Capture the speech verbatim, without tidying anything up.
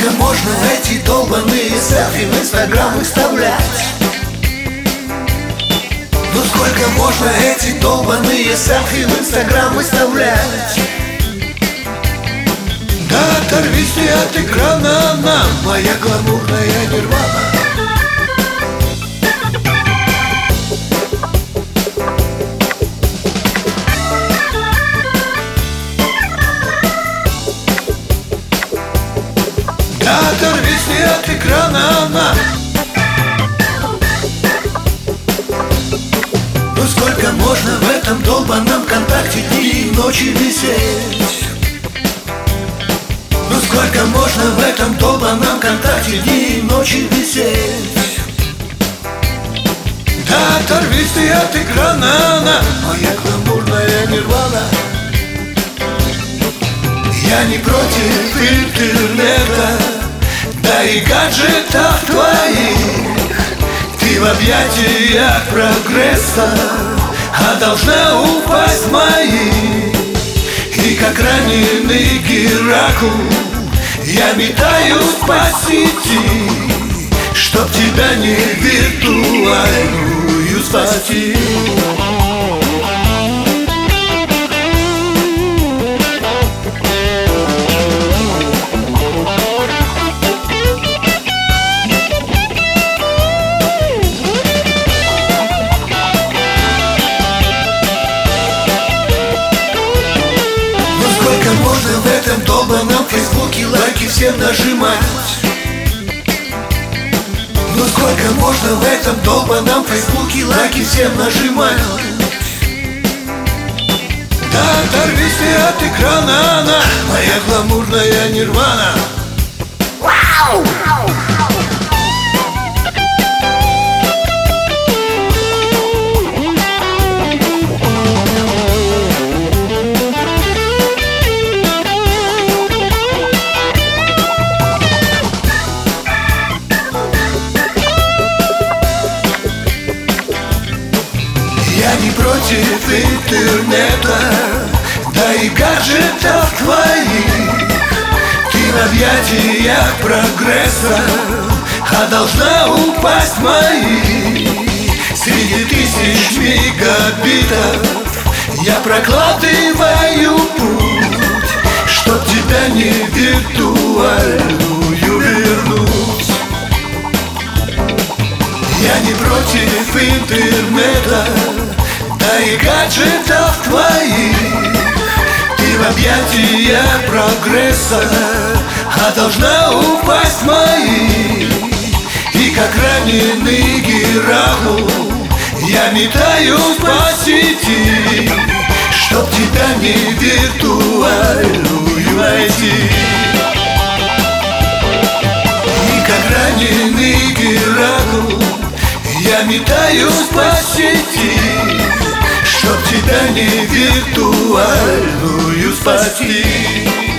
сколько можно эти долбаные селфи в Инстаграм выставлять? Ну сколько можно эти долбаные селфи в Инстаграм выставлять? Да оторвись ты от экрана, нам моя гламурная нирвана. Да оторвись ты от экрана, нам. Ну сколько можно в этом долбаном контакте дни и ночи висеть? Ну сколько можно в этом долбаном контакте дни и ночи висеть? Да оторвись ты от экрана, на моя гламурная нирвана. Я не против интернета, да и гаджетов твоих. Ты в объятиях прогресса, а должна упасть в мои. И как раненый Геракл я метаюсь по сети, чтоб тебя не виртуальную спасти. Можно в этом долбаном фейсбуке лайки всем нажимать? Ну сколько можно в этом долбаном фейсбуке лайки всем нажимать? Да оторвись ты от экрана, на моя гламурная нирвана. Вау! Я не против интернета, да и гаджетов твоих. Ты в объятиях прогресса, а должна упасть в мои. Среди тысяч мегабитов я прокладываю путь, чтоб тебя не виртуальную вернуть. Я не против интернета, да и гаджетов твоих. Ты в объятиях прогресса, а должна упасть в мои. И как раненый Геракл я метаюсь по сети, чтоб тебя не виртуальную найти. И как раненый Геракл я метаюсь по сети, чтоб тебя не виртуальную спасти.